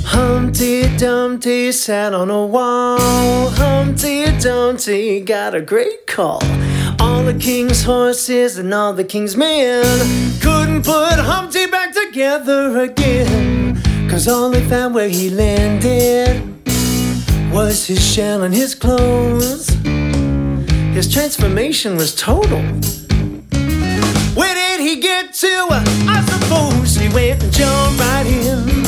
Humpty Dumpty sat on a wall. Humpty Dumpty got a great call. All the king's horses and all the king's men couldn't put Humpty back together again. 'Cause all they found where he landed was his shell and his clothes. His transformation was total. Where did he get to? I suppose he went and jumped right in.